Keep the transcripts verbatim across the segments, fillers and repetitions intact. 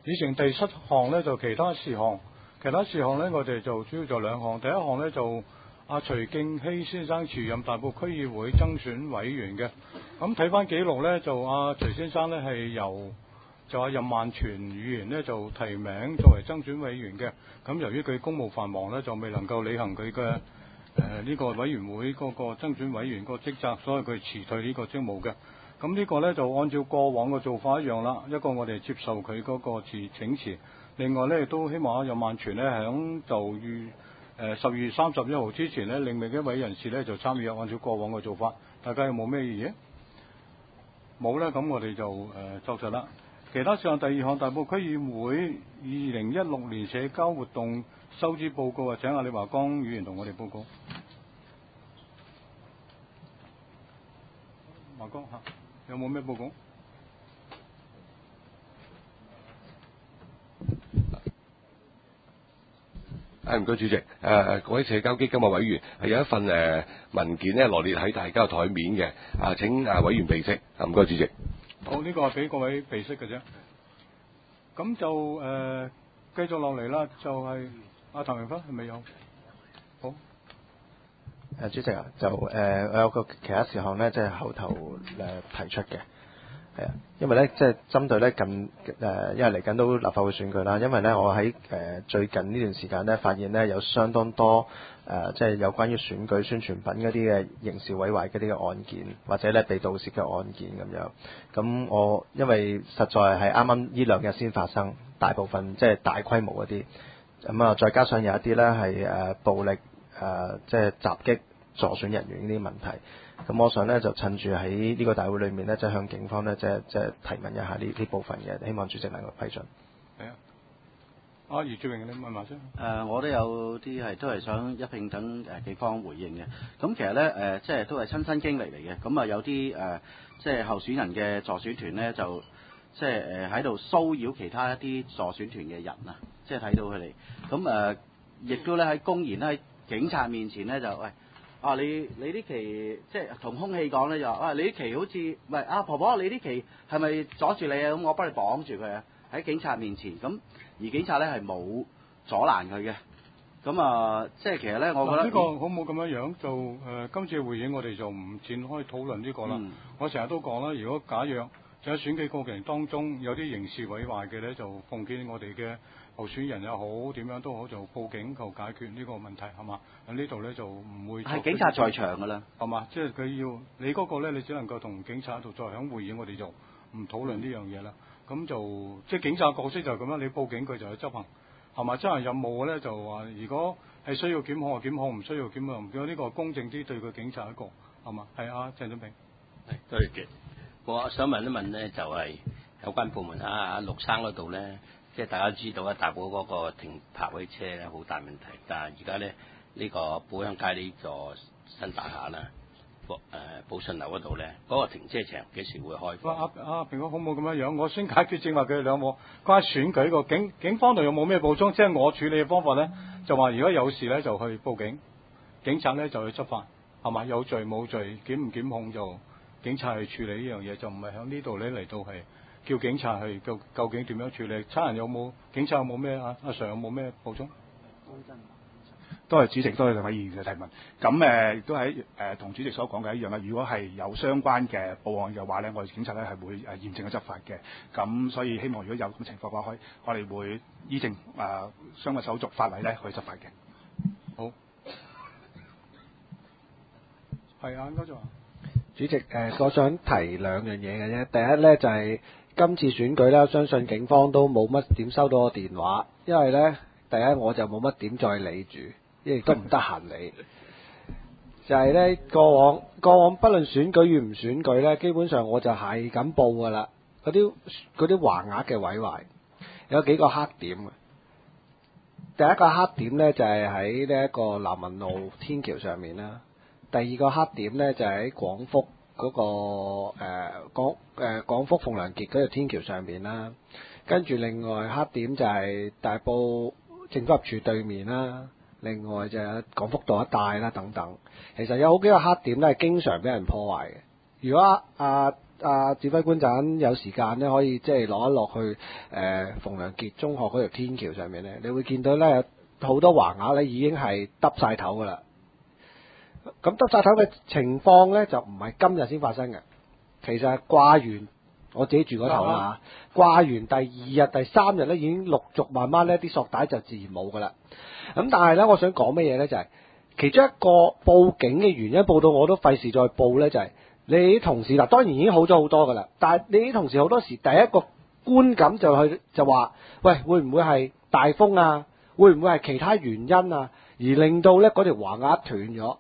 議程第七項呢，就其他事項，其他事項呢，我哋就主要就兩項。第一項呢，就阿徐敬熙先生辭任大埔區議會增選委員嘅。咁睇翻記錄呢，就阿徐先生呢係由就阿任萬全議員呢就提名作為增選委員嘅。咁由於佢公務繁忙呢，就未能夠履行佢嘅誒呢個委員會嗰個增選委員個職責，所以佢辭退呢個職務嘅。咁呢個呢，就按照過往嘅做法一樣啦，一個我哋接受佢嗰個辭請辭，另外呢，亦都希望阿任萬全呢響就預誒十二月三十一號之前呢，另另一位人士呢就參與，按照過往嘅做法，大家有冇咩異議？冇呢，咁我哋就誒作實啦。其他上第二項大埔區議會二零一六年社交活動收支報告啊，請阿李華光議員同我哋報告。華光嚇。有冇咩報告？ 誒唔該主席，誒、呃、各位社交基金嘅委員係有一份誒、呃、文件咧羅列喺大家嘅台面嘅，啊請啊委員備悉，啊唔該主席。 好，呢、這個係俾各位備悉嘅啫。咁就誒、呃、繼續落嚟啦，就係阿譚榮芬係咪有？好。 誒主席啊，就誒、呃、我有個其他事項咧，即係後頭誒、呃、提出嘅，係啊，因為咧即係針對咧近誒、呃，因為嚟緊都立法會選舉啦，因為咧我喺誒、呃、最近呢段時間咧，發現咧有相當多誒、呃，即係有關於選舉宣傳品嗰啲嘅刑事毀壞嗰啲嘅案件，或者咧被盜竊嘅案件咁樣。咁我因為實在係啱啱呢兩日先發生，大部分即係大規模嗰啲，咁啊再加上有一啲咧係誒暴力。誒、呃，即係襲擊助選人員呢啲問題，咁我想咧就趁住喺呢個大會裏面咧，即係向警方咧，即係即係提問一下呢呢部分嘅，希望主席能夠批准。 係啊，阿余志榮，你問埋先。誒、 呃，我都有啲係都係想一併等誒警方回應嘅。咁其實咧誒、呃，即係都係親身經歷嚟嘅。咁啊有啲誒、呃，即係候選人嘅助選團咧，就即係誒喺度騷擾其他一啲助選團嘅人啊，即係睇到佢哋。咁誒，亦、呃、都咧喺公然咧喺警察面前咧就喂啊你你啲旗即係同空氣講咧就話啊你啲旗好似喂啊婆婆你啲旗係咪阻住你啊？咁我幫你綁住佢啊！喺警察面前咁，而警察咧係冇阻攔佢嘅。咁啊即係其實咧，我覺得呢、 這個好冇咁樣樣就誒、呃、今次會議我哋就唔展開討論呢個啦。嗯、我成日都講啦，如果假若就喺選舉過程當中有啲刑事毀壞嘅咧，就奉勸我哋嘅候選人又好，點樣都好，就報警求解決呢個問題，係嘛？喺呢度咧就唔會係警察在場㗎啦， 係嘛？即係佢要你嗰個咧，你只能夠同警察喺度再響會議，我哋就唔討論呢樣嘢啦。咁、嗯、就即係警察角色就係咁樣，你報警佢就去執行，係嘛？執行任務咧就話，如果係需要檢控就檢控，唔需要檢控，如果呢個公正啲對個警察一個係嘛？係啊，鄭俊平。 係多謝嘅。我想問一問咧，就係、是、有關部門啊，陸生嗰度咧。即係大家知道啊，大埔嗰個停泊位車咧好大問題，但係而家咧呢、這個寶鄉街呢座新大廈啦，寶誒寶順樓嗰度咧，嗰、那個停車場幾時會開放？ 阿阿平哥好冇咁樣樣，我先解決正話佢哋兩個關於選舉個警警方度有冇咩補充？即係我處理嘅方法咧，就話如果有事咧就去報警，警察咧就去執法，係嘛？有罪冇罪，檢唔檢控就警察去處理呢樣嘢，就唔係喺呢度咧嚟到係。叫警察去究究竟點樣處理？差人有冇？警察有冇咩啊？阿 Sir 有冇咩補充？ 多謝主席，多謝兩位議員嘅提問。咁誒亦都喺誒同主席所講嘅一樣啦。如果係有相關嘅報案嘅話咧，我哋警察咧係會誒嚴正嘅執法嘅。咁所以希望如果有咁情況嘅話，可以我哋會依正誒、呃、相關手續法例咧去執法嘅。 好。係啊，應該就話主席誒、呃，我想提兩樣嘢嘅啫。第一咧就係、是。今次選舉咧，相信警方都冇乜點收到我電話，因為咧，第一我就冇乜點再理住，亦都唔得閒理。就係咧，過往過往不論選舉與唔選舉咧，基本上我就係咁報噶啦。嗰啲嗰啲橫額嘅毀壞，有幾個黑點嘅。第一個黑點咧就係喺呢一個南文路天橋上面啦。第二個黑點咧就係喺廣福。嗰、那個誒、呃、廣誒廣福鳳良傑嗰條天橋上面啦，跟住另外黑點就係大埔政府合署對面啦，另外就係廣福道一帶啦等等。其實有好幾個黑點咧係經常俾人破壞嘅。如果阿啊指揮官陣有時間咧，可以即係落一落去誒、呃、馮良傑中學嗰條天橋上面咧，你會見到咧有好多橫額咧已經係耷晒頭噶啦。咁耷晒頭嘅情況咧就唔係今日先發生嘅，其實係掛完我自己住嗰頭啦嚇，掛完第二日、第三日咧已經陸續慢慢咧啲索帶就自然冇噶啦。咁但係咧，我想講乜嘢咧？就係、是、其中一個報警嘅原因，報到我都費事再報咧，就係、是、你啲同事嗱，當然已經好咗好多噶啦，但係你啲同事好多時第一個觀感就去就話，喂，會唔會係大風啊？會唔會係其他原因啊？而令到咧嗰條橫額斷咗？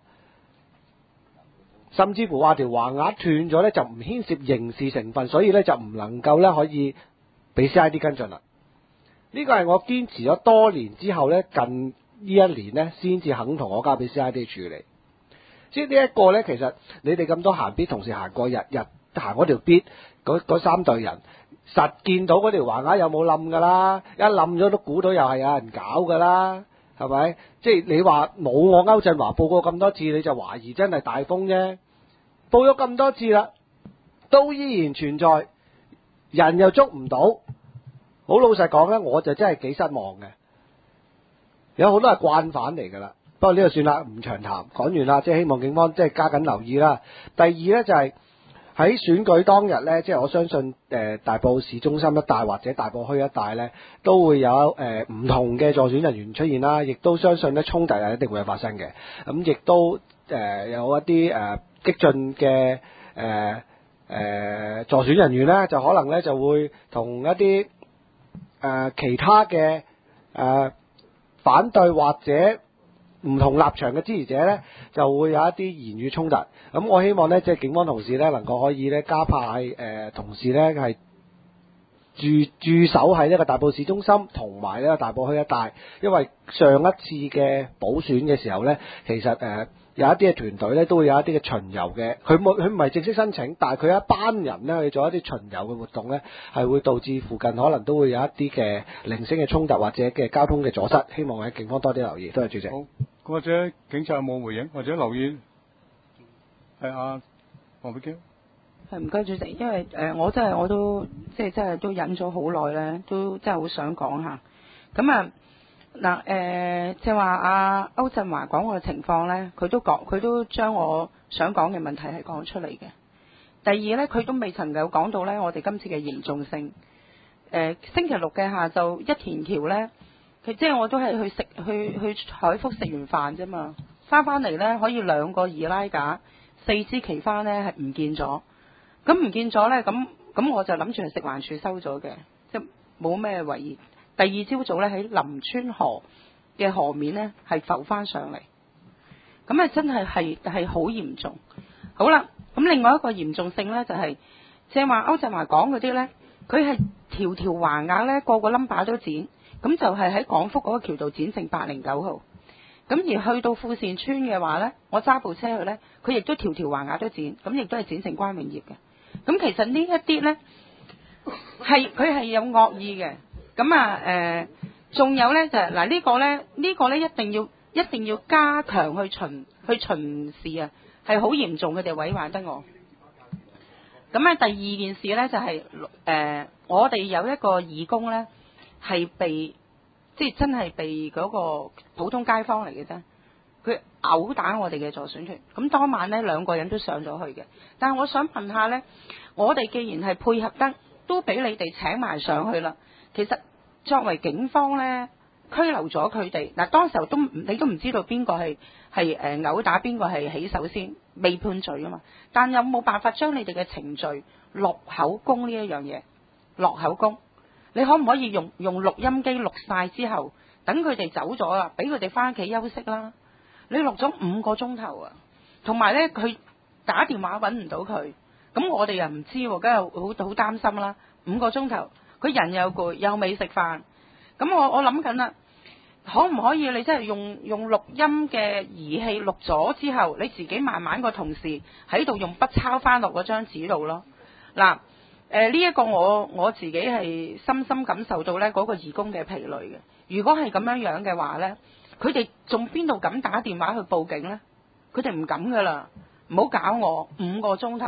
甚至乎話條橫額斷咗咧，就唔牽涉刑事成分，所以咧就唔能夠咧可以俾 C I D 跟進啦。呢個係我堅持咗多年之後咧，近呢一年咧先至肯同我交俾 C I D 處理。即係呢一個咧，其實你哋咁多行必同事行過日日行嗰條必嗰三隊人，實見到嗰條橫額有冇冧㗎啦？一冧咗都估到又係有人搞㗎啦。係咪？即係你話冇我歐振華報過咁多次，你就懷疑真係大風啫。報咗咁多次啦，都依然存在，人又捉唔到。好老實講咧，我就真係幾失望嘅。有好多係慣犯嚟㗎啦。不過呢個算啦，唔長談，講完啦。即係希望警方即係加緊留意啦。第二咧就係、是。喺選舉當日咧，即係我相信誒、呃、大埔市中心一帶或者大埔墟一帶咧，都會有誒唔、呃、同嘅助選人員出現啦，亦都相信咧衝突係一定會有發生嘅。咁、嗯、亦都誒、呃、有一啲誒、呃、激進嘅誒誒助選人員咧，就可能咧就會同一啲誒、呃、其他嘅誒、呃、反對或者唔同立場嘅支持者咧，就會有一啲言語衝突。咁我希望咧，即係警方同事咧，能夠可以咧加派誒、呃、同事咧係駐駐守喺呢個大埔市中心同埋呢個大埔墟一帶，因為上一次嘅補選嘅時候咧，其實誒、呃、有一啲嘅團隊咧都會有一啲嘅巡遊嘅，佢冇佢唔係正式申請，但係佢一班人咧去做一啲巡遊嘅活動咧，係會導致附近可能都會有一啲嘅零星嘅衝突或者嘅交通嘅阻塞，希望喺警方多啲留意。多謝主席。 好，或者警察有冇回應，或者留意？係啊，黃碧嬌。 係唔該主席，因為誒、呃、我真係我都即係真係都忍咗好耐咧，都真係好想講下。咁啊嗱誒，即係話阿歐振華講個情況咧，佢都講佢都將我想講嘅問題係講出嚟嘅。第二咧，佢都未曾有講到咧，我哋今次嘅嚴重性。誒、呃、星期六嘅下晝一田橋咧，佢即係我都係去食去去海福食完飯啫嘛，翻翻嚟咧可以兩個二拉架。四支旗花咧係唔見咗，咁唔見咗咧，咁咁我就諗住係食環署收咗嘅，即係冇咩懷疑。第二朝早咧喺林村河嘅河面咧係浮翻上嚟，咁啊真係係係好嚴重。好啦，咁另外一個嚴重性咧就係即係話歐振華講嗰啲咧，佢係條條橫額咧個個 number 都剪，咁就係喺廣福嗰個橋度剪成八零九號。咁而去到富善村嘅話呢，我揸部車去呢，佢亦都條條橫額都剪，咁亦都係剪成關永業嘅。咁其實呢一啲呢，係佢係有惡意嘅。咁啊誒，仲、呃、有呢，就係嗱呢個呢，呢、呢個呢一定要一定要加強去巡去巡視啊，係好嚴重，佢哋毀壞得我。咁啊第二件事呢，就係、是、誒、呃，我哋有一個義工呢，係被。即係真係被嗰個普通街坊嚟嘅啫，佢毆打我哋嘅助選團。咁當晚呢兩個人都上咗去嘅。但係我想問下呢，我哋既然係配合得，都俾你哋請埋上去啦。其實作為警方呢，拘留咗佢哋嗱，當時候都你都唔知道邊個係係誒毆打邊個係起手先，未判罪啊嘛。但有冇辦法將你哋嘅程序錄口供呢一樣嘢錄口供？你可唔可以用用錄音機錄晒之後，等佢哋走咗啊，俾佢哋翻屋企休息啦？你錄咗五個鐘頭啊，同埋咧佢打電話揾唔到佢，咁我哋又唔知喎，梗係好好擔心啦。五個鐘頭，佢人又攰，又未食飯，咁我我諗緊啦，可唔可以你真係用用錄音嘅儀器錄咗之後，你自己慢慢個同事喺度用筆抄翻落嗰張紙度咯？嗱。誒呢一個我我自己係深深感受到呢嗰個義工嘅疲累嘅。如果係咁樣樣嘅話呢，佢哋仲邊度敢打電話去報警呢？佢哋唔敢噶啦，唔好搞我五個鐘頭啊！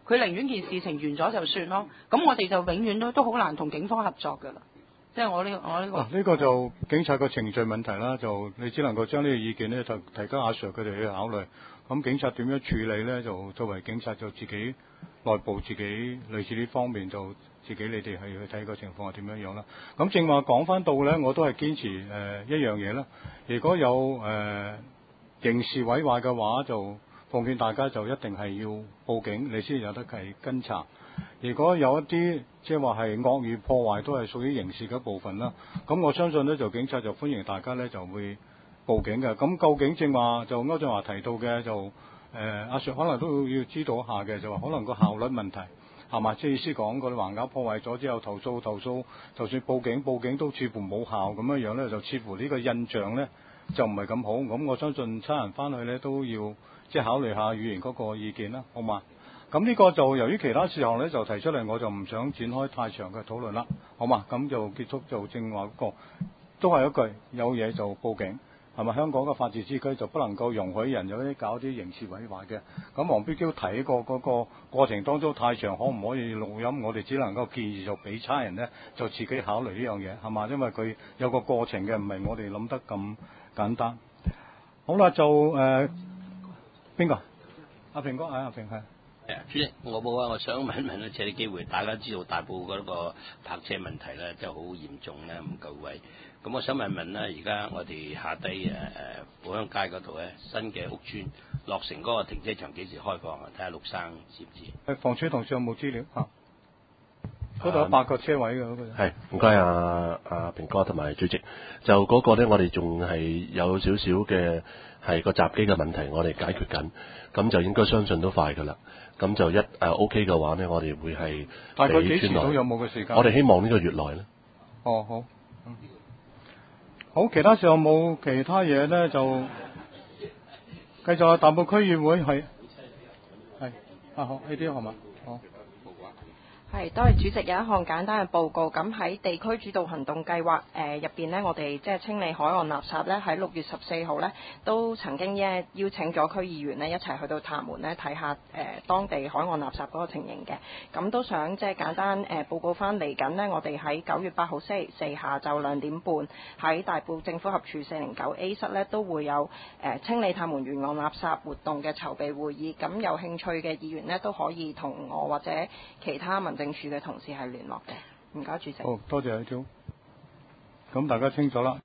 佢寧願件事情完咗就算咯。咁我哋就永遠都都好難同警方合作㗎啦。即係我呢、這個我呢、這個。 呢、啊這個就警察個程序問題啦，就你只能夠將呢個意見呢，就提交阿 Sir 佢哋去考慮。咁警察點樣處理呢？就作為警察就自己內部自己類似呢方面就自己你哋係去睇個情況係點樣樣啦。咁正話講翻到呢，我都係堅持誒、呃、一樣嘢啦。如果有誒、呃、刑事毀壞嘅話，就奉勸大家就一定係要報警，你先有得係跟查。如果有一啲即係話係惡意破壞，都係屬於刑事嘅一部分啦。咁我相信呢，就警察就歡迎大家呢就會報警嘅。咁究竟正話就歐振華提到嘅就誒阿 Sir 可能都要知道一下嘅，就話可能個效率問題係嘛？即係意思講個橫額破壞咗之後投訴投訴，就算報警報警都似乎冇效咁樣樣呢，就似乎呢個印象呢就唔係咁好。咁我相信差人翻去呢都要即係考慮下語言嗰個意見啦，好嘛？咁呢個就由於其他事項呢，就提出嚟，我就唔想展開太長嘅討論啦，好嘛？咁就結束就正話嗰個，都係一句有嘢就報警，係咪？香港嘅法治之區就不能夠容許人有啲搞啲刑事毀壞嘅。咁黃標嬌提過嗰個過程當中太長，可唔可以錄音？我哋只能夠建議就俾差人呢，就自己考慮呢樣嘢，係嘛？因為佢有個過程嘅，唔係我哋諗得咁簡單。好啦，就誒邊個？阿平哥，啊阿平係。 主席，我冇啊！我想問一問咧，借啲機會，大家知道大埔嗰個泊車問題咧，真係好嚴重咧，唔夠位。咁我想問一問咧，而家我哋下低誒誒寶鄉街嗰度咧，新嘅屋邨落成嗰個停車場幾時開放啊？睇下陸生知唔知？ 誒，房署同事有冇資料嚇？嗰度有八個車位嘅嗰個。 係，唔該啊啊平哥同埋主席，就嗰個咧，我哋仲係有少少嘅係個閘機嘅問題，我哋解決緊，咁就應該相信都快㗎啦。咁就一誒、呃、OK 嘅話呢，我哋會係大概幾時都有冇嘅時間？ 我哋希望呢個月內咧。 哦，好。嗯、好，其他時候冇其他嘢咧，就繼續啊！大埔區議會係係啊，好呢啲係嘛？好。 係，多謝主席。有一項簡單嘅報告，咁喺地區主導行動計劃誒入邊呢，我哋即係清理海岸垃圾呢，喺六月十四號呢，都曾經咧邀請咗區議員呢一齊去到塔門呢睇下誒、呃、當地海岸垃圾嗰個情形嘅。咁都想即係簡單誒、呃、報告翻嚟緊呢，我哋喺九月八號星期四下晝兩點半喺大埔政府合署四零九 A 室呢，都會有誒、呃、清理塔門沿岸垃圾活動嘅籌備會議。咁有興趣嘅議員呢，都可以同我或者其他民政處嘅同事係聯絡嘅，唔該主席。 好，多謝阿 Jo。咁大家清楚啦。